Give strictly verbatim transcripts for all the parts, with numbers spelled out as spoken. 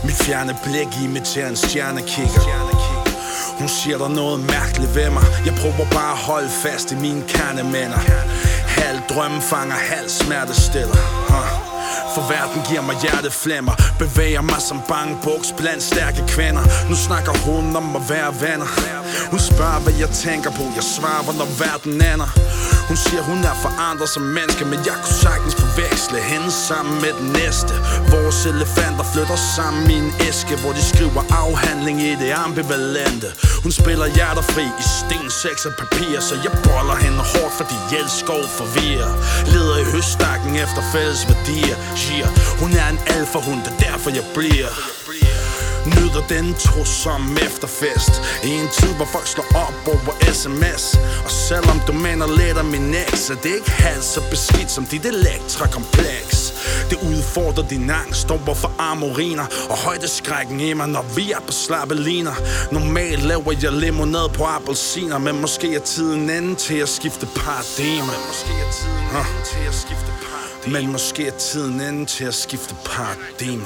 Mit fjerne blik imiterer en stjernekigger. Hun siger der noget mærkeligt ved mig. Jeg prøver bare at holde fast i mine kernemænder. Halv drømmefanger, halv smertestiller. huh. For verden giver mig hjerteflimmer. Bevæger mig som bangebuks blandt stærke kvinder. Nu snakker hun om at være venner. Hun spørger hvad jeg tænker på. Jeg svarer hvornår verden ender. Hun siger hun er forandret som menneske, men jeg kunne sagtens forveksle hende sammen med den næste. Vores elefanter flytter sammen i en æske, hvor de skriver afhandling i det ambivalente. Hun spiller hjerterfri i sten, sex og papir, så jeg boller hende hårdt, fordi elskov forvirrer. Leder i høststakken efter fælles værdier. Yeah. Hun er en alfahund, det er derfor jeg bliver. Nyder den tro som efterfest i en tid hvor folk slår op over sms. Og selvom du mener lidt af min ex, er det ikke halvt så beskidt som dit elektrakompleks. Det udfordrer din angst over for amoriner og højdeskrækken i mig, når vi er på slappeliner. Normalt laver jeg limonade på appelsiner, men måske er tiden inde til at skifte paradigme. Men måske er tiden inde til at skifte paradigme. Men måske er tiden inde til at skifte paradigme.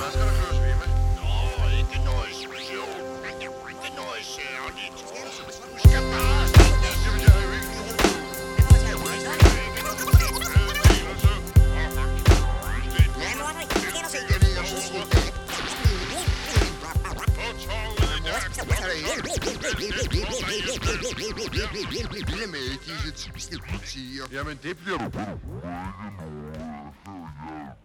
Bliver med i disse typiske partier. Jamen det bliver du.